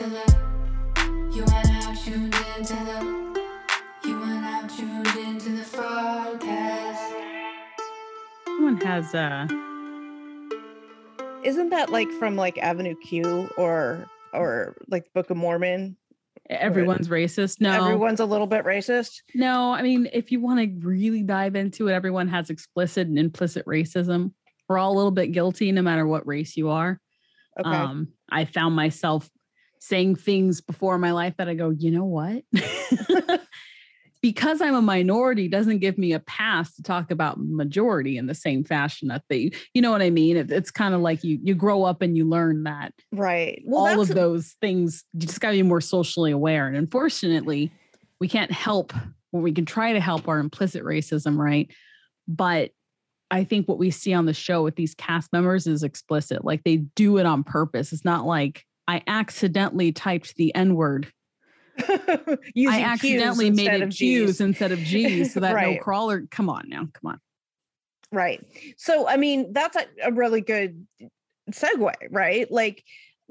into the, you are now tuned into the, you are now tuned into the broadcast. Someone has Isn't that like from like Avenue Q or like Book of Mormon? everyone's racist. No, Everyone's a little bit racist. No, I mean, if you want to really dive into it, everyone has explicit and implicit racism. We're all a little bit guilty no matter what race you are. Okay. I found myself saying things before in my life that I go, you know what? Because I'm a minority doesn't give me a pass to talk about majority in the same fashion that they, you know what I mean? It's kind of like you grow up and you learn that. Right. Well, all of those things, you just got to be more socially aware. And unfortunately, we can't help, or we can try to help our implicit racism, right? But I think what we see on the show with these cast members is explicit. Like they do it on purpose. It's not like I accidentally typed the N-word. I accidentally made it Q's instead of G's so that right. no crawler. Come on now. Come on. Right. So, I mean, that's a really good segue, right? Like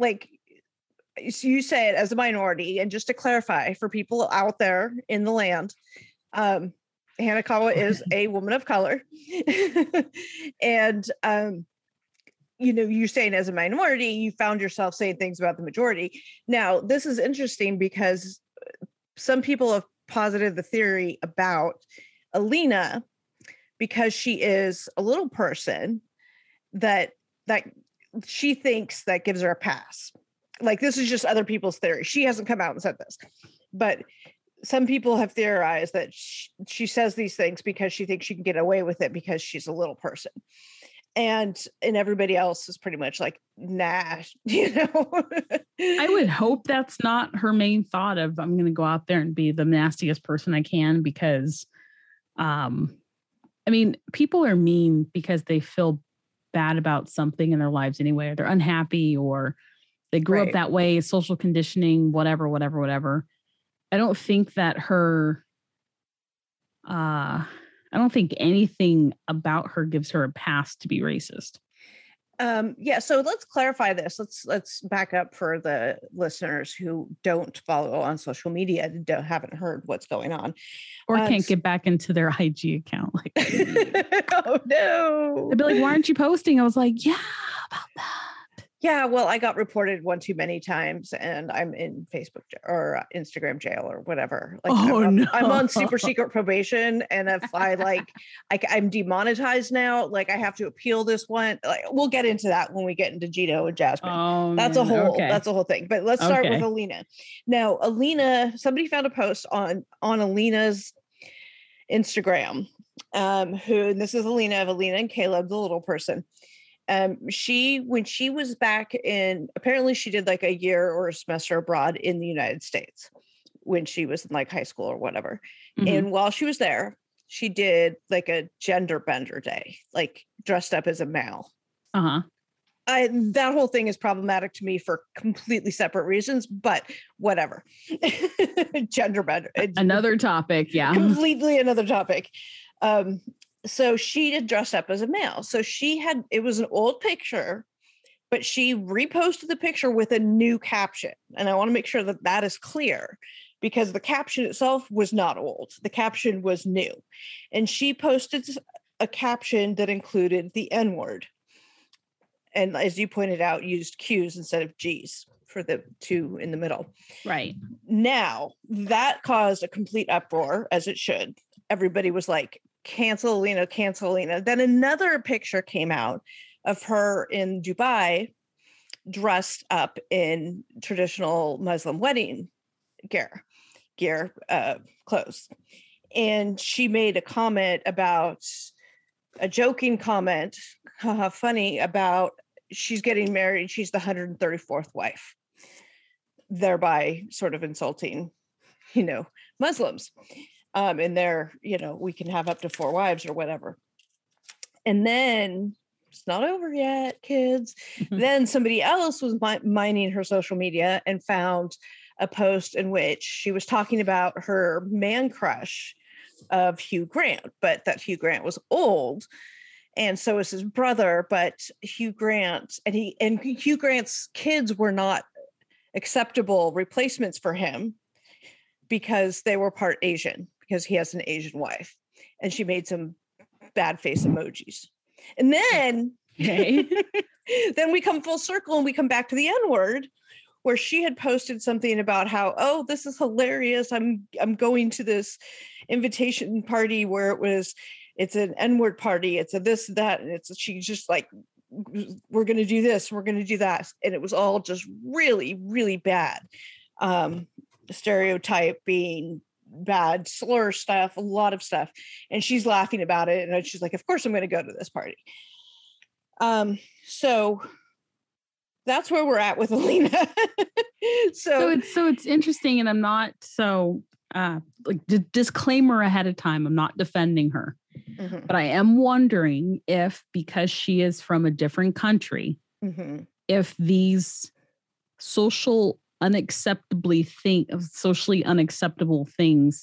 you say it as a minority. And just to clarify for people out there in the land, Hanakawa is a woman of color. And, you're saying as a minority, you found yourself saying things about the majority. Now, this is interesting because some people have posited the theory about Alina because she is a little person that she thinks that gives her a pass. Like this is just other people's theory. She hasn't come out and said this, but some people have theorized that she says these things because she thinks she can get away with it because she's a little person. And everybody else is pretty much like, nah, I would hope that's not her main thought of, I'm going to go out there and be the nastiest person I can because, I mean, people are mean because they feel bad about something in their lives anyway, or they're unhappy or they grew up that way, social conditioning, whatever. I don't think that I don't think anything about her gives her a pass to be racist. So let's clarify this. Let's back up for the listeners who don't follow on social media, haven't heard what's going on. Or can't get back into their IG account. Like, oh no. They'd be like, why aren't you posting? I was like, yeah, about that. Yeah, well, I got reported one too many times and I'm in Facebook or Instagram jail or whatever. Like, I'm on super secret probation. And if I'm demonetized now, like I have to appeal this one. Like, we'll get into that when we get into Gino and Jasmine. That's a whole thing. But let's start with Alina. Now, Alina, somebody found a post on Alina's Instagram. And this is Alina and Caleb, the little person. When she was back apparently she did like a year or a semester abroad in the United States when she was in like high school or whatever. Mm-hmm. And while she was there, she did like a gender bender day, like dressed up as a male. Uh-huh. That whole thing is problematic to me for completely separate reasons, but whatever. Gender bender. Another topic. Yeah. Completely another topic. So she had dressed up as a male. So it was an old picture, but she reposted the picture with a new caption. And I want to make sure that is clear because the caption itself was not old. The caption was new. And she posted a caption that included the N-word. And as you pointed out, used Q's instead of G's for the two in the middle. Right. Now, that caused a complete uproar, as it should. Everybody was like, cancel Alina. Then another picture came out of her in Dubai dressed up in traditional Muslim wedding gear clothes. And she made a comment about a joking comment, funny, about she's getting married. She's the 134th wife, thereby sort of insulting, Muslims. And they're, we can have up to 4 wives or whatever. And then it's not over yet, kids. Mm-hmm. Then somebody else was mining her social media and found a post in which she was talking about her man crush of Hugh Grant, but that Hugh Grant was old. And so is his brother, but Hugh Grant and Hugh Grant's kids were not acceptable replacements for him because they were part Asian, because he has an Asian wife. And she made some bad face emojis. And then, Okay. then we come full circle and we come back to the N-word, where she had posted something about how, oh, this is hilarious. I'm going to this invitation party where it's an N-word party. It's a this, that, and she's just like, we're going to do this, we're going to do that. And it was all just really, really bad. Stereotype being bad, slur stuff, a lot of stuff. And she's laughing about it. And she's like, of course I'm going to go to this party. So that's where we're at with Alina. so it's interesting. And I'm not disclaimer ahead of time, I'm not defending her, but I am wondering if, because she is from a different country, if these socially unacceptable things,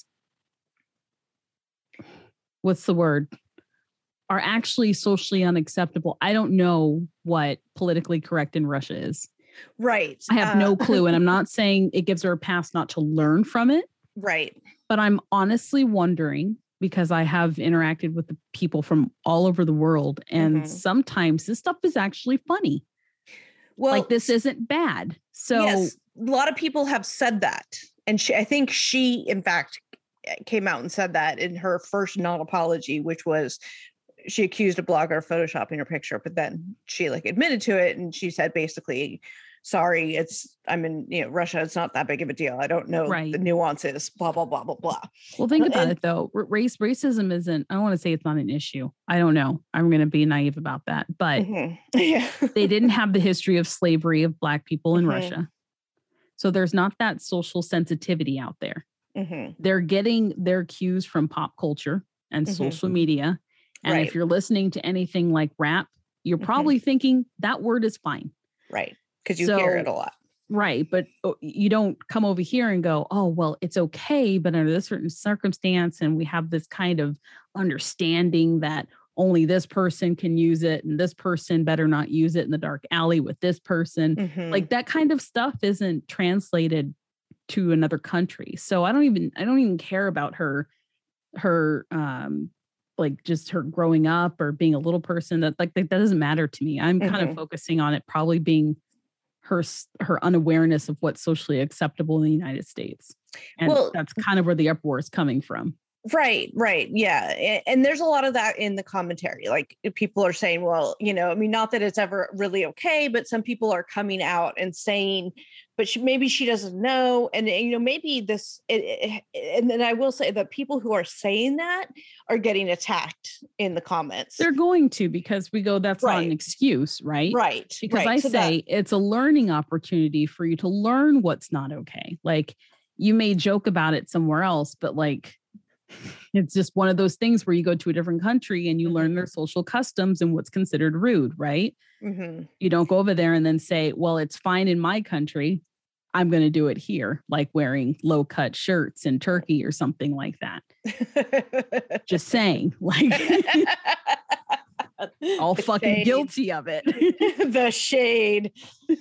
what's the word, are actually socially unacceptable. I don't know what politically correct in Russia is. Right. I have no clue. And I'm not saying it gives her a pass not to learn from it. Right. But I'm honestly wondering, because I have interacted with the people from all over the world, and sometimes this stuff is actually funny. Well, like, this isn't bad. So yes, a lot of people have said that. And I think she, in fact, came out and said that in her first non-apology, which was she accused a blogger of photoshopping her picture, but then she admitted to it. And she said, basically, sorry, I'm in Russia. It's not that big of a deal. I don't know the nuances, blah, blah, blah, blah, blah. Well, think about it, though. Racism isn't, I don't want to say it's not an issue. I don't know. I'm going to be naive about that. But they didn't have the history of slavery of Black people in Russia. So there's not that social sensitivity out there. They're getting their cues from pop culture and social media. And if you're listening to anything like rap, you're probably thinking that word is fine. Right. Because you hear it a lot. Right. But you don't come over here and go, oh, well, it's okay. But under this certain circumstance, and we have this kind of understanding that only this person can use it and this person better not use it in the dark alley with this person. Like, that kind of stuff isn't translated to another country. So I don't even care about her just her growing up or being a little person. That doesn't matter to me. I'm kind of focusing on it probably being her unawareness of what's socially acceptable in the United States. And that's kind of where the uproar is coming from. Right. Yeah. And there's a lot of that in the commentary. Like, people are saying, well, not that it's ever really okay, but some people are coming out and saying, but maybe she doesn't know. And, maybe this, and then I will say that people who are saying that are getting attacked in the comments. They're going to, because we go, that's not an excuse, right? Right. Because it's a learning opportunity for you to learn what's not okay. Like, you may joke about it somewhere else, but it's just one of those things where you go to a different country and you learn their social customs and what's considered rude, right? You don't go over there and then say, well, it's fine in my country, I'm going to do it here, like wearing low-cut shirts in Turkey or something like that. Just saying, all the fucking shade. Guilty of it. The shade.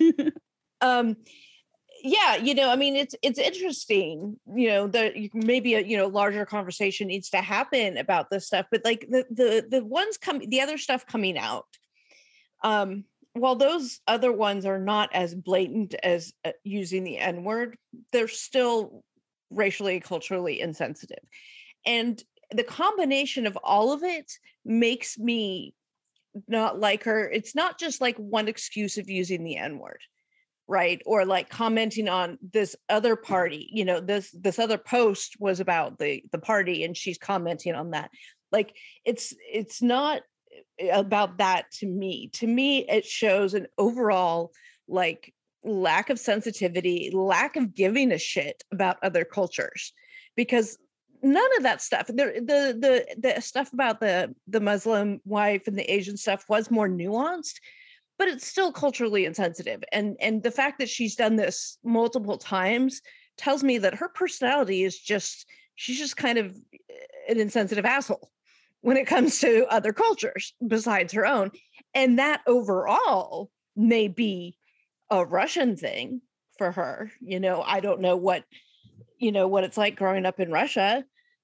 Yeah, it's interesting, that maybe a larger conversation needs to happen about this stuff, but the other stuff coming out, while those other ones are not as blatant as using the N-word, they're still racially, culturally insensitive. And the combination of all of it makes me not like her. It's not just one excuse of using the N-word. Right. Or commenting on this other party, this other post was about the party and she's commenting on that. It's not about that to me. To me, it shows an overall lack of sensitivity, lack of giving a shit about other cultures, because none of that stuff, the stuff about the Muslim wife and the Asian stuff was more nuanced, but it's still culturally insensitive. And the fact that she's done this multiple times tells me that her personality is she's just kind of an insensitive asshole when it comes to other cultures besides her own. And that overall may be a Russian thing for her. I don't know what it's like growing up in Russia.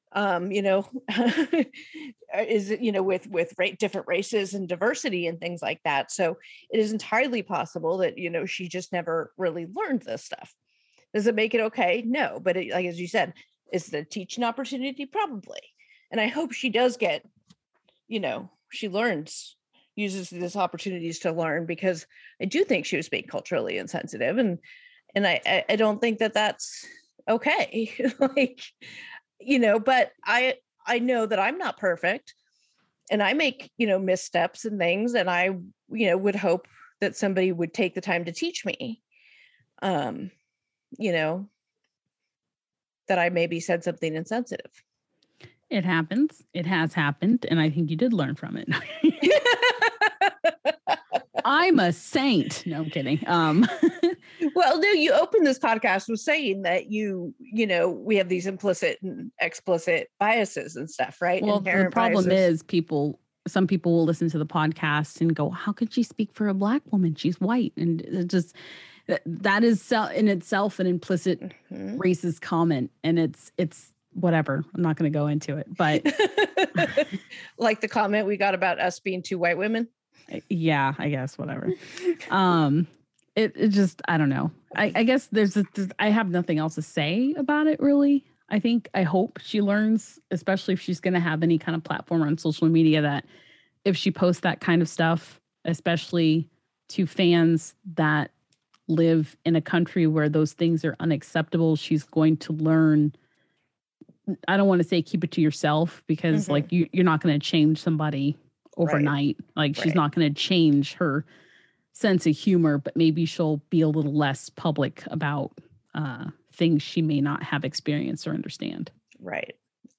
Is it, with different races and diversity and things like that. So it is entirely possible that, she just never really learned this stuff. Does it make it okay? No, but like, as you said, is the teaching opportunity? Probably. And I hope she does get, she uses these opportunities to learn, because I do think she was being culturally insensitive. And I don't think that that's okay. But I know that I'm not perfect, and I make, missteps and things. And I, would hope that somebody would take the time to teach me, that I maybe said something insensitive. It happens. It has happened. And I think you did learn from it. I'm a saint. No, I'm kidding. Well, no, you opened this podcast with saying that we have these implicit and explicit biases and stuff, right? Well, Inherent the problem biases. is some people will listen to the podcast and go, how could she speak for a Black woman? She's white. And it just, that is in itself an implicit racist comment. And it's whatever. I'm not going to go into it, but like the comment we got about us being two white women. Yeah, I guess, whatever. It just, I don't know. I guess I have nothing else to say about it, really. I hope she learns, especially if she's going to have any kind of platform on social media, that if she posts that kind of stuff, especially to fans that live in a country where those things are unacceptable, she's going to learn. I don't want to say keep it to yourself, because like you're not going to change somebody overnight. Like she's not going to change her sense of humor, but maybe she'll be a little less public about things she may not have experienced or understand. Right.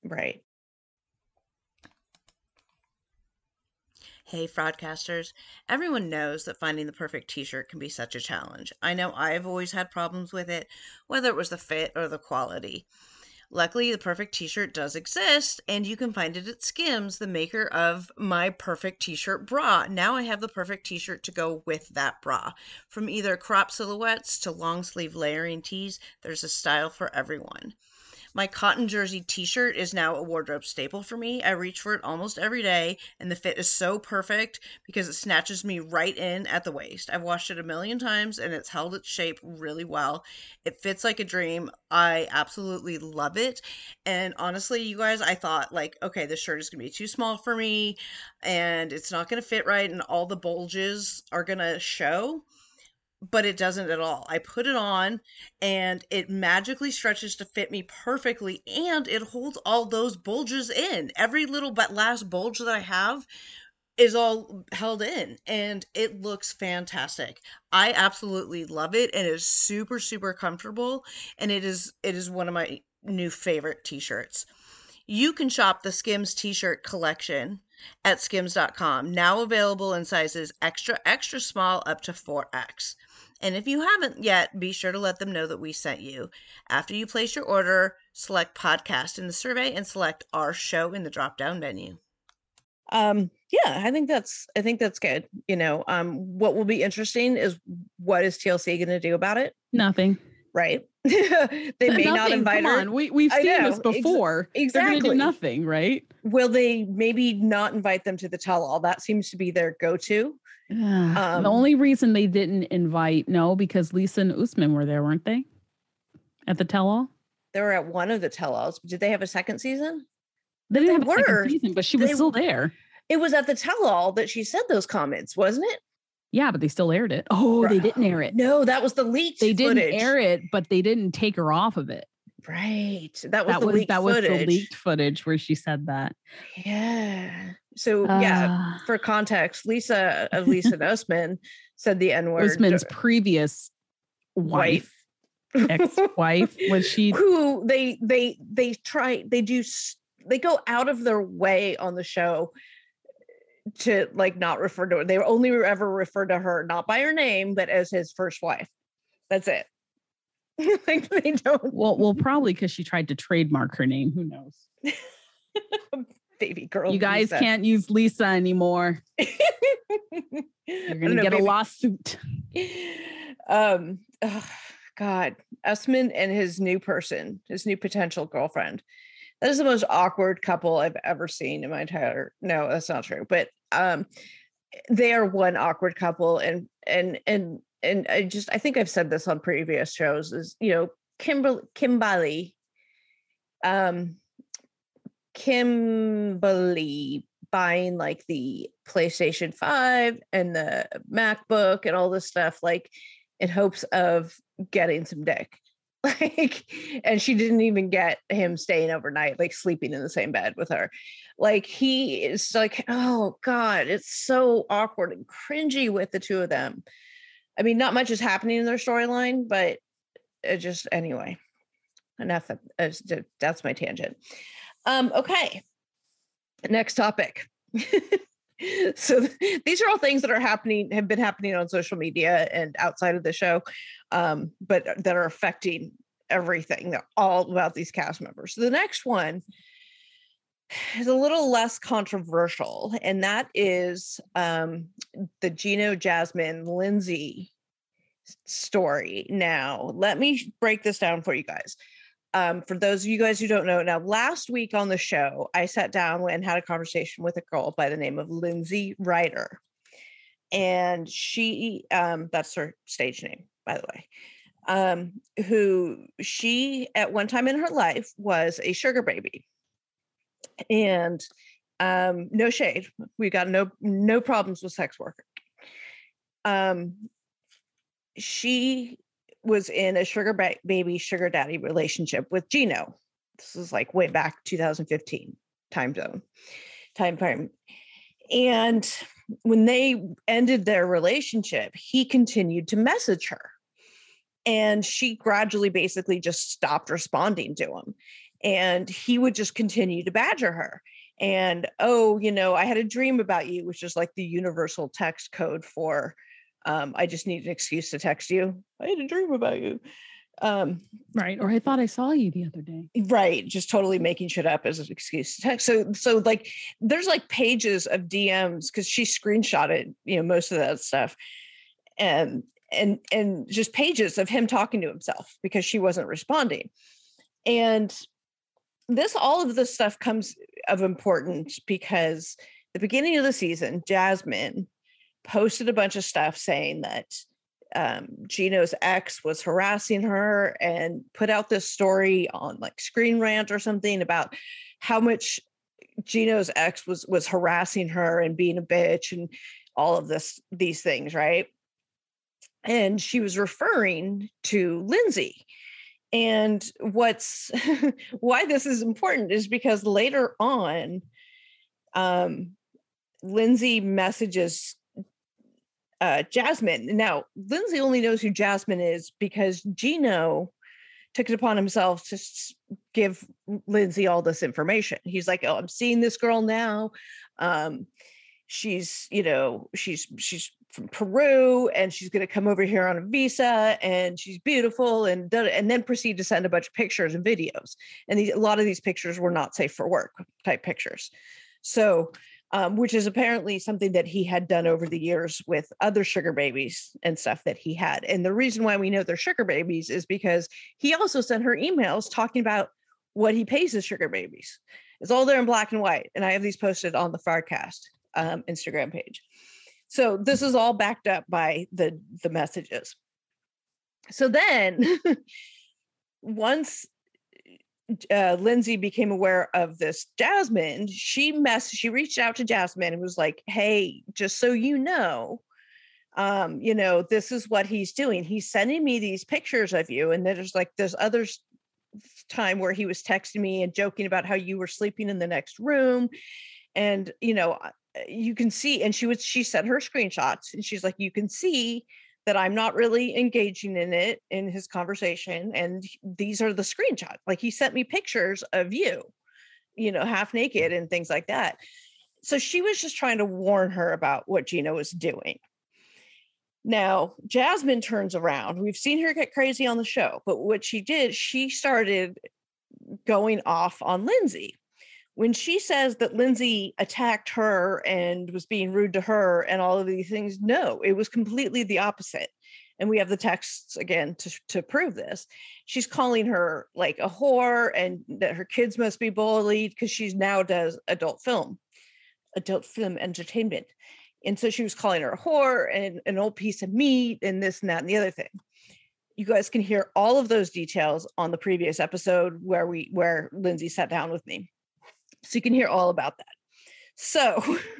Hey, Fraudcasters. Everyone knows that finding the perfect t-shirt can be such a challenge. I know I've always had problems with it, whether it was the fit or the quality. Luckily, the perfect t-shirt does exist, and you can find it at Skims, the maker of my perfect t-shirt bra. Now I have the perfect t-shirt to go with that bra. From either crop silhouettes to long sleeve layering tees, there's a style for everyone. My cotton jersey t-shirt is now a wardrobe staple for me. I reach for it almost every day, and the fit is so perfect because it snatches me right in at the waist. I've washed it a million times, and it's held its shape really well. It fits like a dream. I absolutely love it. And honestly, you guys, I thought like, okay, this shirt is going to be too small for me, and it's not going to fit right, and all the bulges are going to show. But it doesn't at all. I put it on and it magically stretches to fit me perfectly, and it holds all those bulges in. Every little but last bulge that I have is all held in, and it looks fantastic. I absolutely love it, and it is super, super comfortable, and it is one of my new favorite t-shirts. You can shop the Skims t-shirt collection at skims.com, now available in sizes extra, extra small up to 4X. And if you haven't yet, be sure to let them know that we sent you. After you place your order, select podcast in the survey and select our show in the drop-down menu. Yeah, I think that's good. What will be interesting is, what is TLC going to do about it? Nothing. Right. They may not invite Come her. on. We've seen this before. Exactly. They're going to do nothing, right? Will they maybe not invite them to the tell-all? That seems to be their go-to. The only reason they didn't invite, because Lisa and Usman were there, weren't they? At the tell-all? They were at one of the tell-alls. Did they have a second season? They didn't have a second season, but she was still there. It was at the tell-all that she said those comments, wasn't it? Yeah, but they still aired it. Oh, they didn't air it. No, that was the leaked footage. They didn't air it, but they didn't take her off of it. Right. That was the leaked footage where she said that. Yeah. So for context, Lisa and Usman said the N-word. Usman's previous wife, ex-wife, was she? Who they go out of their way on the show to like not refer to her. They only ever refer to her not by her name, but as his first wife. That's it. Like they don't. Well, probably because she tried to trademark her name. Who knows? Baby girl. You guys can't use Lisa anymore. You're gonna get a lawsuit. God, Usman and his new person, his new potential girlfriend. That is the most awkward couple I've ever seen in my entire. No, that's not true. But they are one awkward couple, and I think I've said this on previous shows. Is Kimberly buying like the PlayStation 5 and the MacBook and all this stuff, like in hopes of getting some dick. Like, and she didn't even get him staying overnight, like sleeping in the same bed with her. Like, he is like, oh God, it's so awkward and cringy with the two of them. I mean, not much is happening in their storyline, but it just, anyway, enough. That's my tangent. Okay. Next topic. So these are all things that have been happening on social media and outside of the show, but that are affecting everything. They're all about these cast members. So the next one is a little less controversial, and that is the Gino, Jasmine, Lindsay story. Now, let me break this down for you guys. For those of you guys who don't know, now last week on the show, I sat down and had a conversation with a girl by the name of Lindsay Ryder. And she, that's her stage name, by the way, who she at one time in her life was a sugar baby. And no shade, we got no problems with sex work. She was in a sugar baby, sugar daddy relationship with Gino. This is like way back 2015 time frame. And when they ended their relationship, he continued to message her. And she gradually basically just stopped responding to him. And he would just continue to badger her. And, oh, I had a dream about you, which is like the universal text code for I just need an excuse to text you. I had a dream about you. Right. Or I thought I saw you the other day. Right. Just totally making shit up as an excuse to text. So like there's like pages of DMs because she screenshotted, most of that stuff. And just pages of him talking to himself because she wasn't responding. And all of this stuff comes of importance because the beginning of the season, Jasmine posted a bunch of stuff saying that Gino's ex was harassing her and put out this story on like Screen Rant or something about how much Gino's ex was harassing her and being a bitch and all of these things, right? And she was referring to Lindsay. And why this is important is because later on, Lindsay messages Jasmine. Now, Lindsay only knows who Jasmine is because Gino took it upon himself to give Lindsay all this information. He's like, oh, I'm seeing this girl now. She's from Peru and she's going to come over here on a visa and she's beautiful and then proceed to send a bunch of pictures and videos. And a lot of these pictures were not safe for work type pictures. So, which is apparently something that he had done over the years with other sugar babies and stuff that he had. And the reason why we know they're sugar babies is because he also sent her emails talking about what he pays his sugar babies. It's all there in black and white. And I have these posted on the Farcast Instagram page. So this is all backed up by the messages. So then once Lindsay became aware of this Jasmine, she reached out to Jasmine and was like, hey, just so you know, this is what he's doing. He's sending me these pictures of you. And then there's like this other time where he was texting me and joking about how you were sleeping in the next room. And, you can see, and she sent her screenshots and she's like, you can see that I'm not really engaging in his conversation. And these are the screenshots. Like he sent me pictures of you, half naked and things like that. So she was just trying to warn her about what Gino was doing. Now, Jasmine turns around. We've seen her get crazy on the show, but what she did, she started going off on Lindsay. When she says that Lindsay attacked her and was being rude to her and all of these things, no, it was completely the opposite. And we have the texts again to prove this. She's calling her like a whore and that her kids must be bullied because she now does adult film entertainment. And so she was calling her a whore and an old piece of meat and this and that and the other thing. You guys can hear all of those details on the previous episode where Lindsay sat down with me. So you can hear all about that. So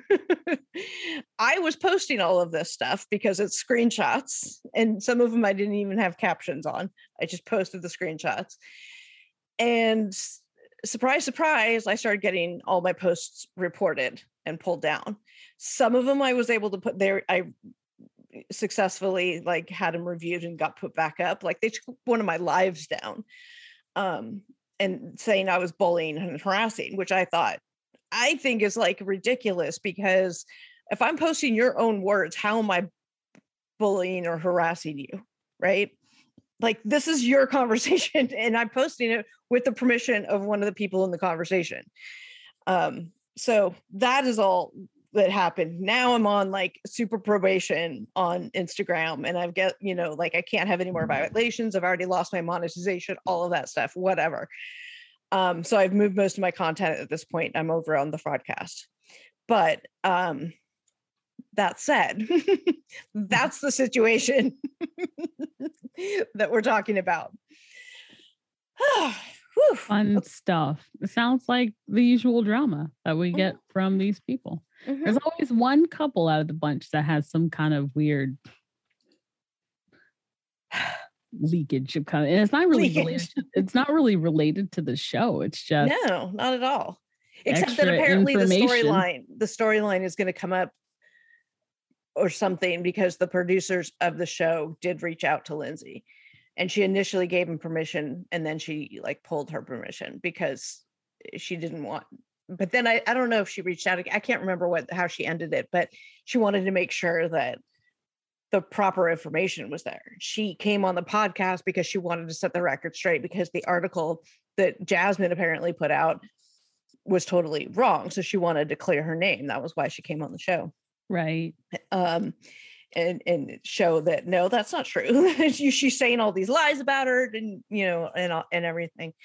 I was posting all of this stuff because it's screenshots, and some of them I didn't even have captions on. I just posted the screenshots. And surprise, surprise, I started getting all my posts reported and pulled down. Some of them I was able to put there. I successfully like had them reviewed and got put back up. Like they took one of my lives down and saying I was bullying and harassing, which I think is like ridiculous, because if I'm posting your own words, how am I bullying or harassing you? Right? Like this is your conversation and I'm posting it with the permission of one of the people in the conversation. So that is all that happened. Now I'm on like super probation on Instagram, and I've got, like I can't have any more violations. I've already lost my monetization, all of that stuff, whatever. So I've moved most of my content at this point. I'm over on the broadcast. But that said, that's the situation that we're talking about. Fun stuff. It sounds like the usual drama that we get from these people. Mm-hmm. There's always one couple out of the bunch that has some kind of weird leakage of and it's not really related to the show. It's just no, not at all. Except that apparently the storyline is going to come up or something, because the producers of the show did reach out to Lindsay, and she initially gave him permission, and then she like pulled her permission because she didn't want. But then I don't know if she reached out. I can't remember how she ended it, but she wanted to make sure that the proper information was there. She came on the podcast because she wanted to set the record straight, because the article that Jasmine apparently put out was totally wrong. So she wanted to clear her name. That was why she came on the show. Right. And show that, no, that's not true. She's saying all these lies about her and, and everything.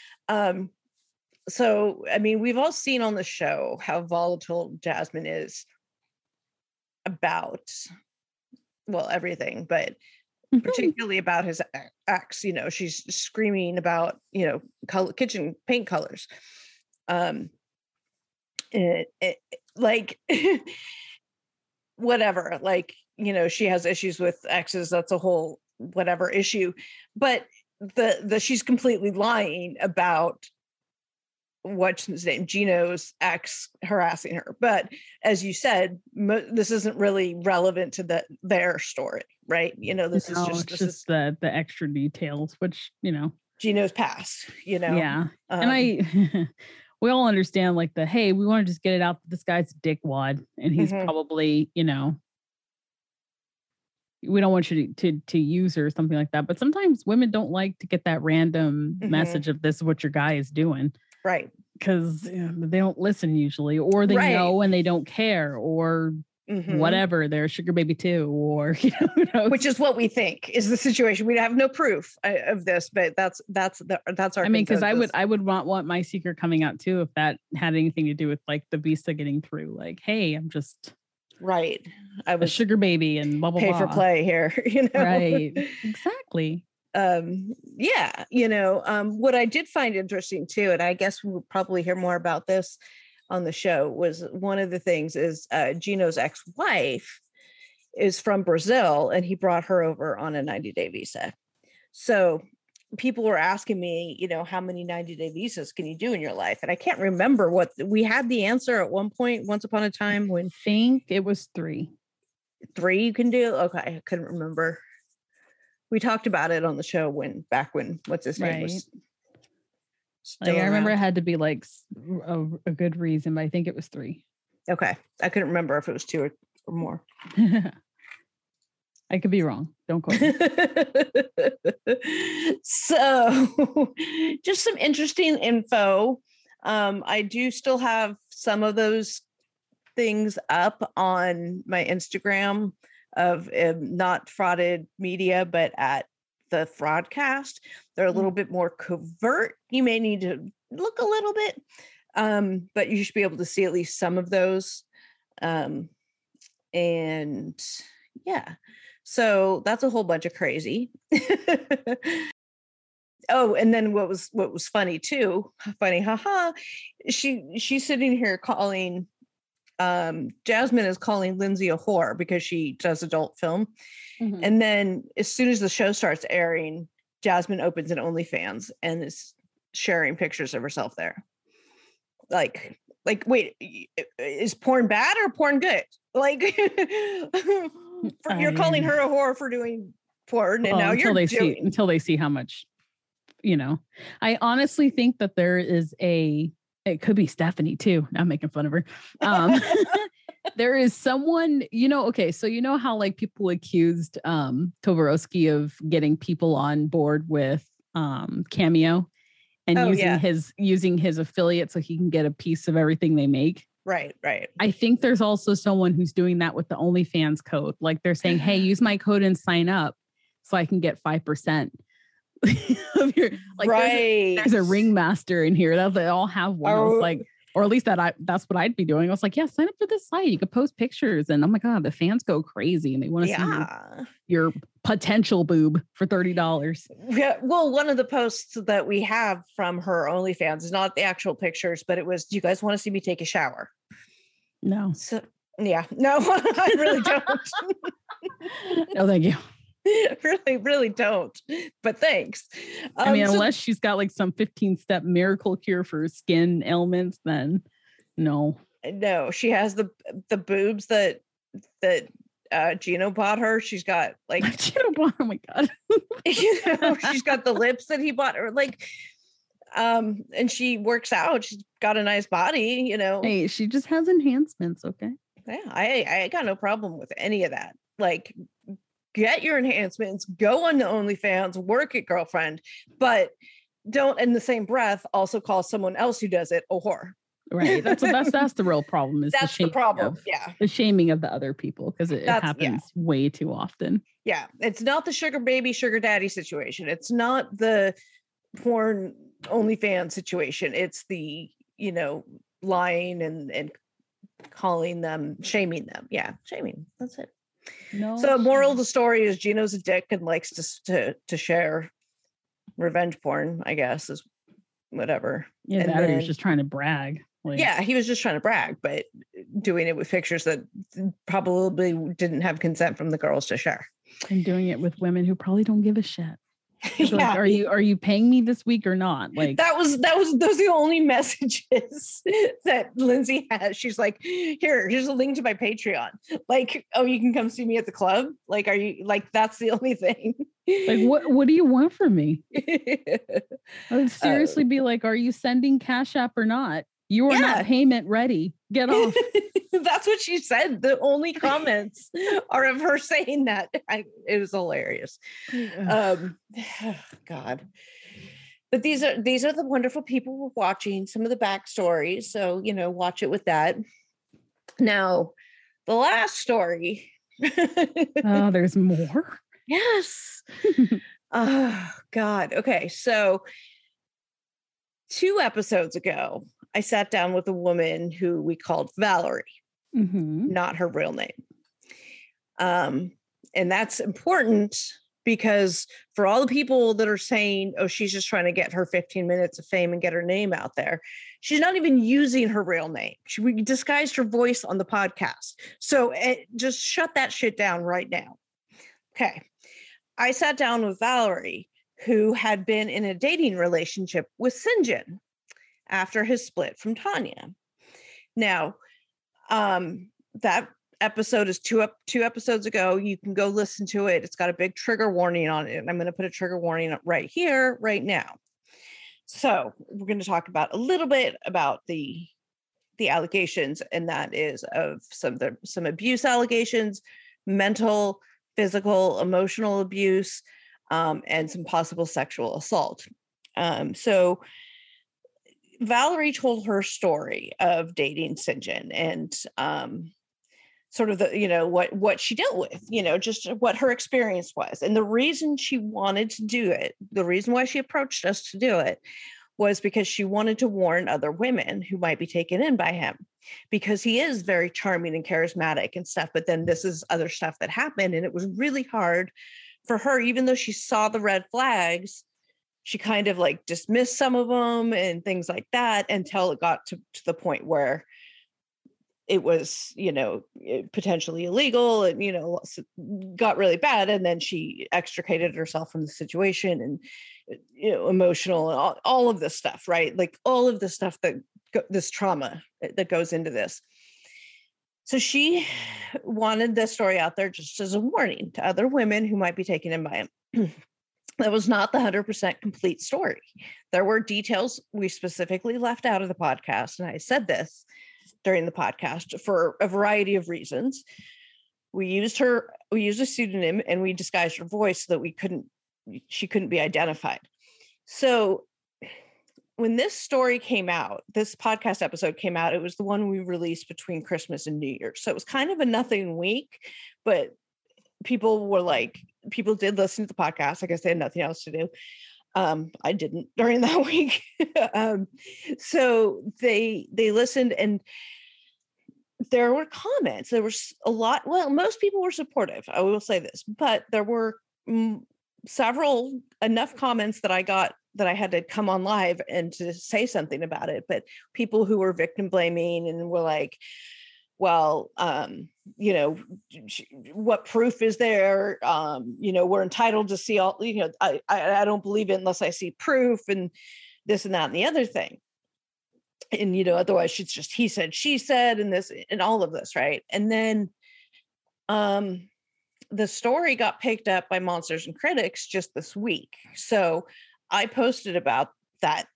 So, I mean, we've all seen on the show how volatile Jasmine is about, well, everything, but particularly about his ex. She's screaming about, kitchen paint colors. Like whatever, like, she has issues with exes. That's a whole whatever issue, but she's completely lying about what's his name, Gino's ex harassing her. But as you said, this isn't really relevant to their story, right? This is just the extra details, which Gino's past, Yeah. And we all understand like hey, we want to just get it out that this guy's a dickwad, and he's probably, we don't want you to use her or something like that. But sometimes women don't like to get that random message of this is what your guy is doing. Right. Because they don't listen usually, or they know and they don't care, or whatever, they're a sugar baby too, or who knows? Which is what we think is the situation. We have no proof of this, but that's our. I mean, because I would want my secret coming out too if that had anything to do with like the visa getting through. Like, hey, I'm just right. I was a sugar baby and blah blah pay blah. For play here, Right? Exactly. What I did find interesting too, and I guess we'll probably hear more about this on the show, was one of the things is Gino's ex-wife is from Brazil, and he brought her over on a 90-day visa. So people were asking me, how many 90-day visas can you do in your life? And I can't remember what we had the answer at one point, once upon a time, when I think it was 3 you can do. Okay. I couldn't remember. We talked about it on the show when what's his name was like, I remember it had to be like a good reason, but I think it was 3. Okay. I couldn't remember if it was 2 or more. I could be wrong. Don't quote me. So just some interesting info. I do still have some of those things up on my Instagram of not frauded media, but at the Fraudcast. They're a little bit more covert. You may need to look a little bit, but you should be able to see at least some of those. And yeah, so that's a whole bunch of crazy. Oh, and then what was funny too, haha, she's sitting here calling, Jasmine is calling Lindsay a whore because she does adult film. Mhm. And then as soon as the show starts airing, Jasmine opens an OnlyFans and is sharing pictures of herself there. Like, wait, is porn bad or porn good? Like, you're calling her a whore for doing porn, and now until they see how much, I honestly think that there is it could be Stephanie too. I'm making fun of her. There is someone, okay. So how like people accused Tovarowski of getting people on board with Cameo and using his affiliate so he can get a piece of everything they make. Right. I think there's also someone who's doing that with the OnlyFans code. Like they're saying, hey, use my code and sign up so I can get 5% of your, like, right. There's a ringmaster in here that they all have one. I was like, or at least that's what I'd be doing. I was like, yeah, sign up for this site. You could post pictures. And oh my God, the fans go crazy and they want to see your potential boob for $30. Yeah. Well, one of the posts that we have from her OnlyFans is not the actual pictures, but it was, do you guys want to see me take a shower? No. So yeah, no, I really don't. No, thank you. Really don't, but thanks. I mean, unless she's got like some 15-step miracle cure for skin ailments, then no, she has the boobs that Gino bought her. She's got like Gino bought, oh my God. She's got the lips that he bought her, like, and she works out. She's got a nice body, Hey, she just has enhancements. Okay. Yeah, I got no problem with any of that. Like, get your enhancements, go on the OnlyFans, work it, girlfriend, but don't in the same breath also call someone else who does it a whore. Right. That's the real problem. Is that's the problem. The shaming of the other people, because it happens way too often. Yeah. It's not the sugar baby, sugar daddy situation. It's not the porn OnlyFans situation. It's the, lying and calling them, shaming them. Yeah. Shaming. That's it. No. So moral of the story is Gino's a dick and likes to share revenge porn, I guess, is whatever. Yeah, and that he was just trying to brag. Like, yeah, he was just trying to brag, but doing it with pictures that probably didn't have consent from the girls to share. And doing it with women who probably don't give a shit. Yeah. Like, are you paying me this week or not? Like those are the only messages that Lindsay has. She's like, here's a link to my Patreon. Like, oh, you can come see me at the club. Like, are you like, that's the only thing. Like, what do you want from me? I would seriously be like, are you sending Cash App or not? You are not payment ready. Get off. That's what she said. The only comments are of her saying that. It was hilarious. God. But these are the wonderful people we're watching, some of the backstories. So, watch it with that. Now, the last story. Oh, there's more? Yes. Oh, God. Okay. So 2 episodes ago, I sat down with a woman who we called Valerie, not her real name. And that's important because for all the people that are saying, oh, she's just trying to get her 15 minutes of fame and get her name out there, she's not even using her real name. She disguised her voice on the podcast. So just shut that shit down right now. Okay. I sat down with Valerie, who had been in a dating relationship with Sinjin after his split from Tanya. Now, that episode is two episodes ago. You can go listen to it. It's got a big trigger warning on it. And I'm going to put a trigger warning right here, right now. So we're going to talk about a little bit about the allegations, and that is of some abuse allegations, mental, physical, emotional abuse, and some possible sexual assault. So Valerie told her story of dating Sinjin. And sort of the, what she dealt with, just what her experience was. And the reason she wanted to do it, the reason why she approached us to do it, was because she wanted to warn other women who might be taken in by him, because he is very charming and charismatic and stuff. But then this is other stuff that happened. And it was really hard for her, even though she saw the red flags, she kind of like dismissed some of them and things like that until it got to the point where it was, potentially illegal and, got really bad. And then she extricated herself from the situation and, emotional and all of this stuff, right? Like all of the stuff this trauma that goes into this. So she wanted this story out there just as a warning to other women who might be taken in by him. That was not the 100% complete story. There were details we specifically left out of the podcast. And I said this during the podcast for a variety of reasons. We used a pseudonym and we disguised her voice so that she couldn't be identified. So when this story came out, this podcast episode came out, it was the one we released between Christmas and New Year's. So it was kind of a nothing week, but people did listen to the podcast. I guess they had nothing else to do. I didn't during that week. So they listened, and there were comments. There was a lot. Well, most people were supportive. I will say this, but there were enough comments that I got that I had to come on live and to say something about it. But people who were victim blaming and were like, well, what proof is there? We're entitled to see all, I don't believe it unless I see proof, and this and that and the other thing. And, otherwise it's just he said, she said, and this and all of this. Right. And then the story got picked up by Monsters and Critics just this week. So I posted about that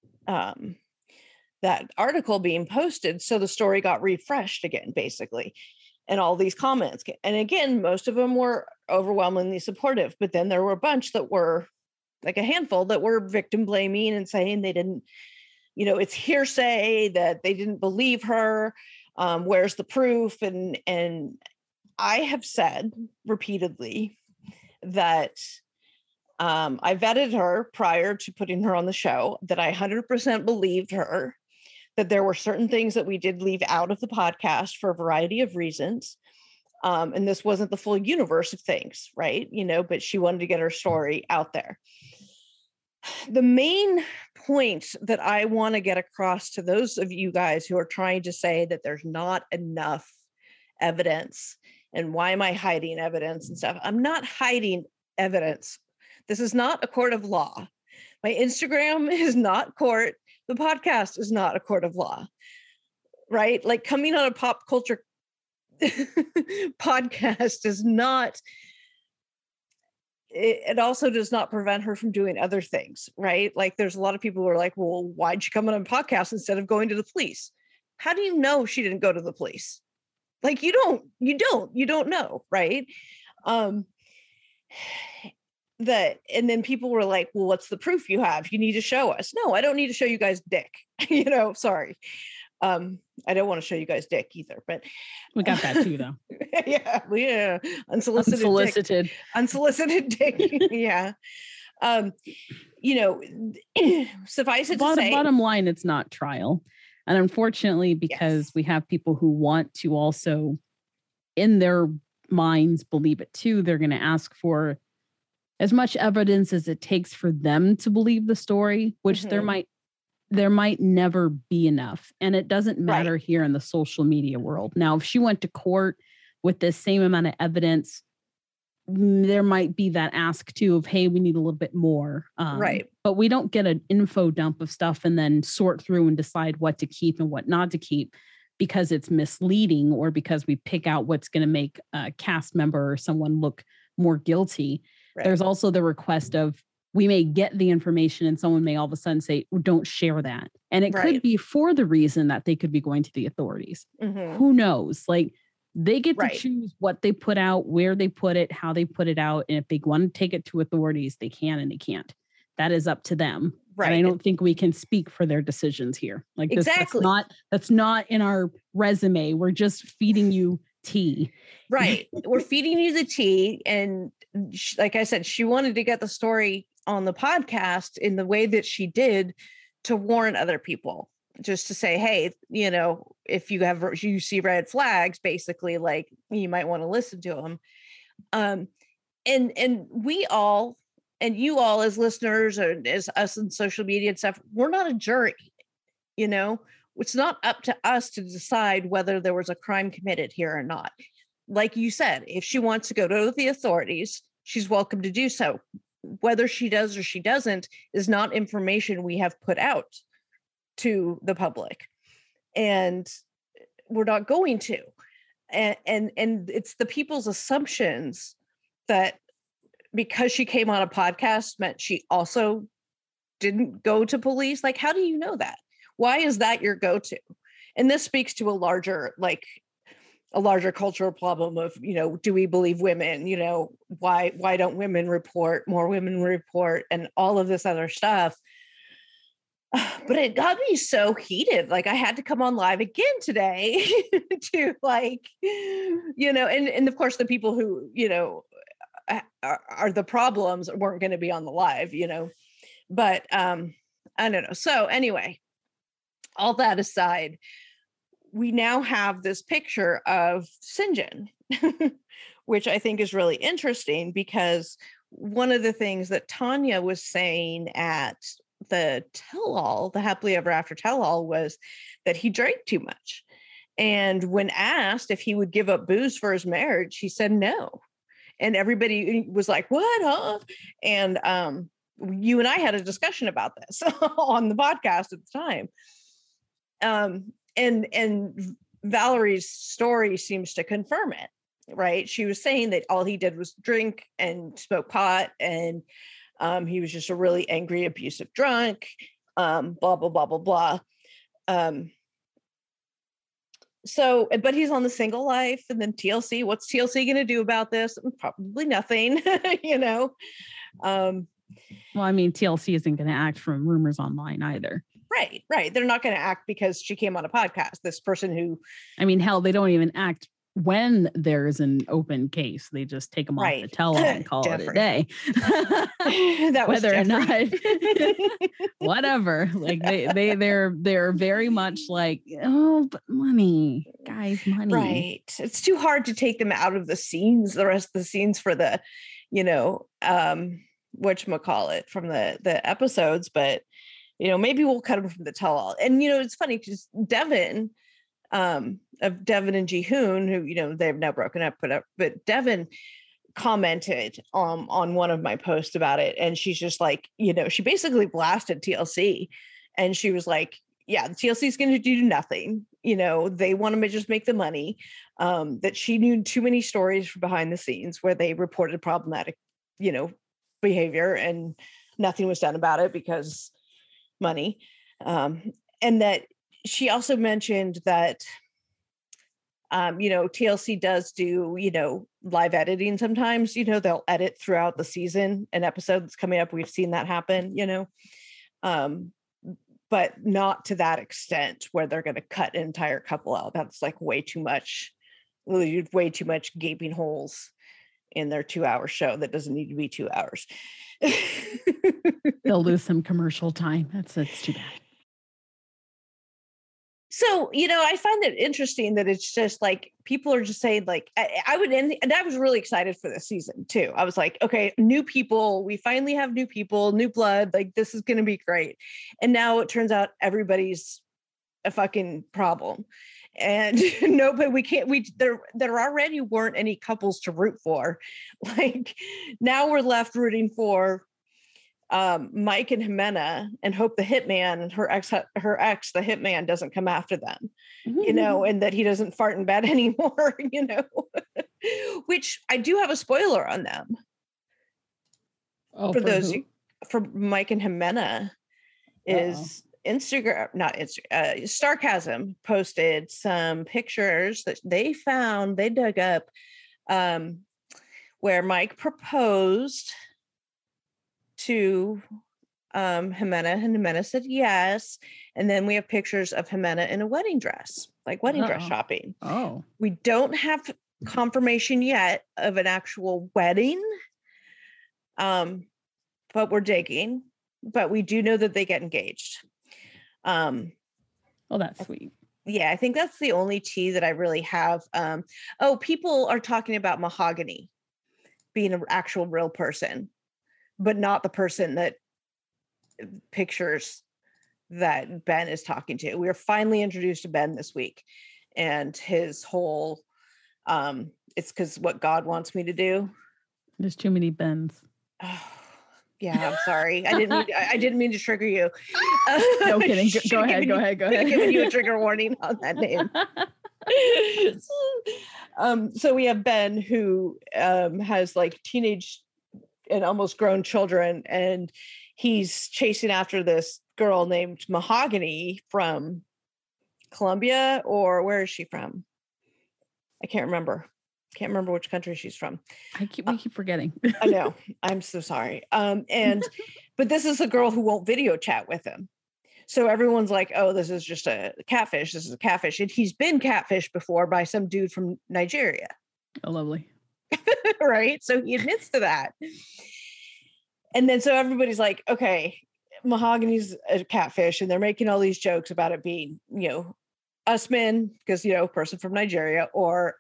article being posted. So the story got refreshed again, basically, and all these comments. And again, most of them were overwhelmingly supportive, but then there were a bunch that were like a handful that were victim blaming and saying they didn't, it's hearsay, that they didn't believe her. Where's the proof? And I have said repeatedly that I vetted her prior to putting her on the show, that I 100% believed her, that there were certain things that we did leave out of the podcast for a variety of reasons. And this wasn't the full universe of things, right? But she wanted to get her story out there. The main point that I want to get across to those of you guys who are trying to say that there's not enough evidence and why am I hiding evidence and stuff? I'm not hiding evidence. This is not a court of law. My Instagram is not court. The podcast is not a court of law, right? Like coming on a pop culture podcast is not, it also does not prevent her from doing other things, right? Like there's a lot of people who are like, well, why'd she come on a podcast instead of going to the police? How do you know she didn't go to the police? Like you don't know, right? And then people were like, well, what's the proof you have? You need to show us. No, I don't need to show you guys dick. Sorry. I don't want to show you guys dick either, but we got that too, though. Yeah. Unsolicited dick. Yeah. Suffice it to say, bottom line, it's not trial. And unfortunately, because we have people who want to also in their minds believe it too, they're going to ask for as much evidence as it takes for them to believe the story, which there might never be enough. And it doesn't matter here in the social media world. Now, if she went to court with the same amount of evidence, there might be that ask too of, hey, we need a little bit more. But we don't get an info dump of stuff and then sort through and decide what to keep and what not to keep because it's misleading or because we pick out what's going to make a cast member or someone look more guilty. Right. There's also the request of, we may get the information and someone may all of a sudden say, don't share that. And it could be for the reason that they could be going to the authorities. Who knows? Like they get to choose what they put out, where they put it, how they put it out. And if they want to take it to authorities, they can and they can't. That is up to them. Right. And I don't think we can speak for their decisions here. Like this, that's not in our resume. We're just feeding you tea. Right. We're feeding you the tea. And like I said, she wanted to get the story on the podcast in the way that she did to warn other people, just to say, hey, you know, if you see red flags, basically, like, you might want to listen to them. And we all, and you all as listeners, or as us in social media and stuff, we're not a jury. You know, it's not up to us to decide whether there was a crime committed here or not. Like you said, if she wants to go to the authorities, she's welcome to do so. Whether she does or she doesn't is not information we have put out to the public, and we're not going to. And it's the people's assumptions that because she came on a podcast meant she also didn't go to police. Like, how do you know that? Why is that your go-to? And this speaks to a larger cultural problem of, you know, do we believe women? You know, why don't women report? More women report, and all of this other stuff. But it got me so heated. Like, I had to come on live again today to, like, you know, and of course the people who, you know, are the problems weren't going to be on the live, you know, but I don't know. So anyway, all that aside, we now have this picture of Sinjin, which I think is really interesting, because one of the things that Tanya was saying at the tell-all, the happily ever after tell-all, was that he drank too much. And when asked if he would give up booze for his marriage, he said no. And everybody was like, what, huh? And you and I had a discussion about this on the podcast at the time. And Valerie's story seems to confirm it, right? She was saying that all he did was drink and smoke pot, and he was just a really angry, abusive drunk, blah, blah, blah, blah, blah. So, but he's on the single life, and then TLC, what's TLC going to do about this? Probably nothing, you know? Well, I mean, TLC isn't going to act from rumors online either. Right. They're not going to act because she came on a podcast. This person who, I mean, hell, they don't even act when there's an open case. They just take them off the tell-all and call it a day. That was whether Jeffrey. or not, whatever. Like they're very much like, oh, but money, guys, money. Right. It's too hard to take them out of the scenes, the rest of the scenes for the, you know, whatchamacallit, from the episodes, but you know, maybe we'll cut them from the tell-all. And, you know, it's funny because Devin, of Devin and Jihoon, who, you know, they've now broken up, but Devin commented on one of my posts about it. And she's just like, you know, she basically blasted TLC. And she was like, yeah, the TLC is going to do nothing. You know, they want to just make the money. That she knew too many stories from behind the scenes where they reported problematic, you know, behavior, and nothing was done about it because money. And that she also mentioned that, you know, TLC does do, you know, live editing sometimes. You know, they'll edit throughout the season, an episode that's coming up. We've seen that happen, you know, but not to that extent where they're going to cut an entire couple out. That's like way too much gaping holes in their 2-hour show that doesn't need to be 2 hours. They'll lose some commercial time. That's too bad. So, you know, I find it interesting that it's just like people are just saying, like, I would end, and I was really excited for this season too. I was like, okay, new people, we finally have new people, new blood, like this is going to be great. And now it turns out everybody's a fucking problem. And no, but there already weren't any couples to root for. Like, now we're left rooting for Mike and Jimena, and hope the hitman and her ex, the hitman, doesn't come after them, you know, and that he doesn't fart in bed anymore, you know, which I do have a spoiler on them. Oh, for those, for Mike and Jimena is Starcasm posted some pictures that they dug up, where Mike proposed to Jimena, and Jimena said yes. And then we have pictures of Jimena in a wedding dress like wedding dress Uh-oh. shopping. Oh, We don't have confirmation yet of an actual wedding. But we're digging. But we do know that they get engaged. oh, that's sweet. Yeah, I think that's the only tea that I really have. People are talking about Mahogany being an actual real person, but not the person that pictures that Ben is talking to. We were finally introduced to Ben this week, and his whole it's because what God wants me to do. There's too many Bens. Oh, yeah, I'm sorry. I didn't mean to trigger you. No kidding. Go ahead. Go ahead. Giving you a trigger warning on that name. So we have Ben who has like teenage and almost grown children, and he's chasing after this girl named Mahogany from Colombia, or where is she from? I can't remember which country she's from. We keep forgetting. I know. I'm so sorry. But this is a girl who won't video chat with him. So everyone's like, oh, this is just a catfish. This is a catfish. And he's been catfished before by some dude from Nigeria. Oh, lovely. Right. So he admits to that. And then so everybody's like, okay, Mahogany's a catfish. And they're making all these jokes about it being, us men, because, person from Nigeria, or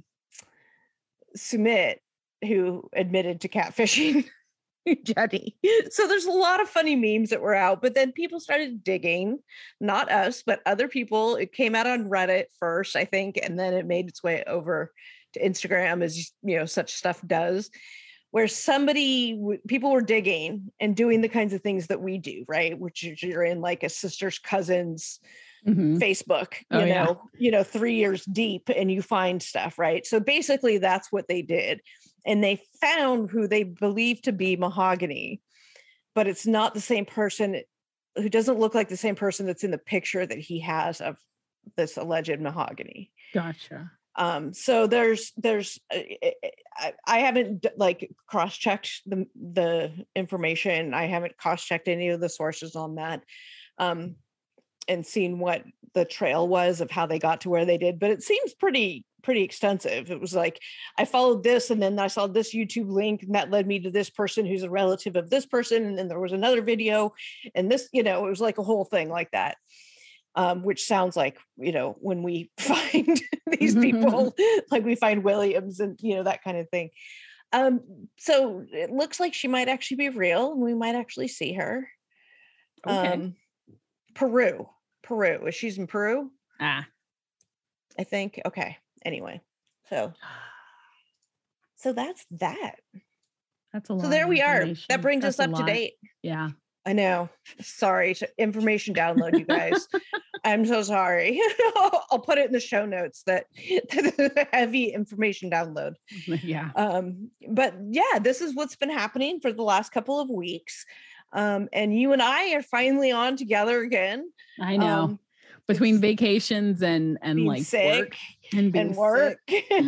Sumit, who admitted to catfishing Jenny. So there's a lot of funny memes that were out, but then people started digging, not us, but other people. It came out on Reddit first, I think, and then it made its way over to Instagram, as such stuff does, where people were digging and doing the kinds of things that we do, right? Which you're in like a sister's cousin's Facebook, you know, 3 years deep, and you find stuff, right? So basically that's what they did. And they found who they believe to be Mahogany, but it's not the same person, who doesn't look like the same person that's in the picture that he has of this alleged Mahogany. Gotcha. So there's I haven't like cross-checked the information. I haven't cross-checked any of the sources on that. And seen what the trail was of how they got to where they did, but it seems pretty extensive. It was like, I followed this, and then I saw this YouTube link, and that led me to this person who's a relative of this person. And then there was another video, and this, it was like a whole thing like that. Which sounds like, when we find these people, like we find Williams and, that kind of thing. So it looks like she might actually be real, and we might actually see her. Okay. Peru. She's in Peru? I think. Okay. Anyway, so that's that. That's a lot. So there we are. That brings That's us up to date. Yeah. I know. Sorry. Information download, you guys. I'm so sorry. I'll put it in the show notes, that heavy information download. Yeah. But yeah, this is what's been happening for the last couple of weeks. And you and I are finally on together again. I know. Between vacations and like sick work and work.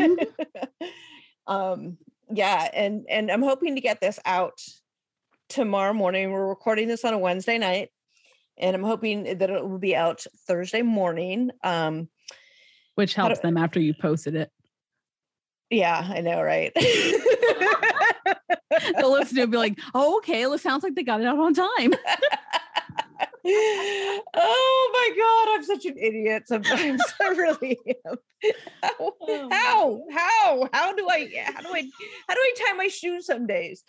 Yeah, and I'm hoping to get this out tomorrow morning. We're recording this on a Wednesday night, and I'm hoping that it will be out Thursday morning. Which helps them after you posted it. Yeah, I know, right? The listener will be like, oh, okay, it sounds like they got it out on time. Oh my God, I'm such an idiot sometimes. I really am. How do I tie my shoes some days?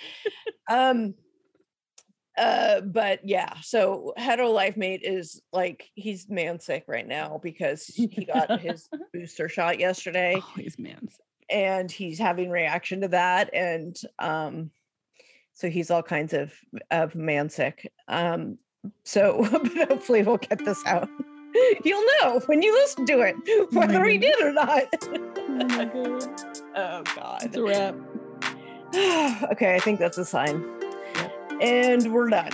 But yeah, so Hetero Life Mate is like, he's man sick right now because he got his booster shot yesterday. Oh, he's man sick. And he's having reaction to that, and so he's all kinds of man sick. So but hopefully we'll get this out. You'll know when you listen to it whether we did or not. Oh my God. Oh God. It's a wrap. Okay, I think that's a sign. And we're done.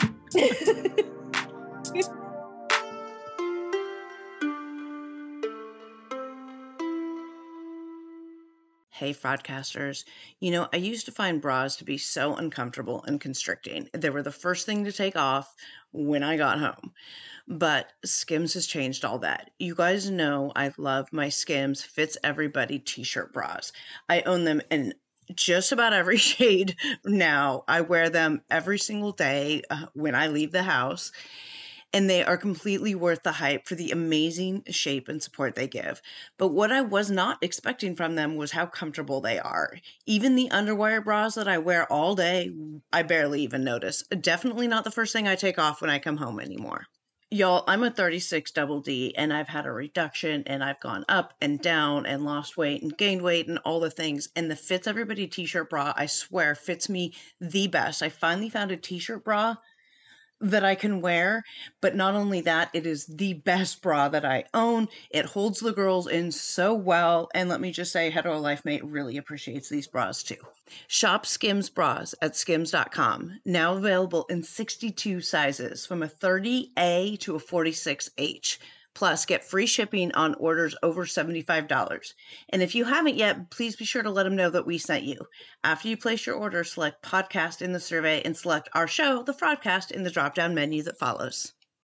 Hey, fraudcasters. I used to find bras to be so uncomfortable and constricting. They were the first thing to take off when I got home. but Skims has changed all that. You guys know I love my Skims Fits Everybody t-shirt bras. I own them in just about every shade now. I wear them every single day when I leave the house, and they are completely worth the hype for the amazing shape and support they give. But what I was not expecting from them was how comfortable they are. Even the underwire bras that I wear all day, I barely even notice. Definitely not the first thing I take off when I come home anymore. Y'all, I'm a 36 double D, and I've had a reduction, and I've gone up and down and lost weight and gained weight and all the things. And the Fits Everybody t-shirt bra, I swear, fits me the best. I finally found a t-shirt bra that I can wear, but not only that, it is the best bra that I own. It holds the girls in so well, and let me just say, Hetero Life Mate really appreciates these bras too. Shop Skims bras at skims.com, now available in 62 sizes from a 30A to a 46H. Plus, get free shipping on orders over $75. And if you haven't yet, please be sure to let them know that we sent you. After you place your order, select podcast in the survey and select our show, The Fraudcast, in the drop-down menu that follows.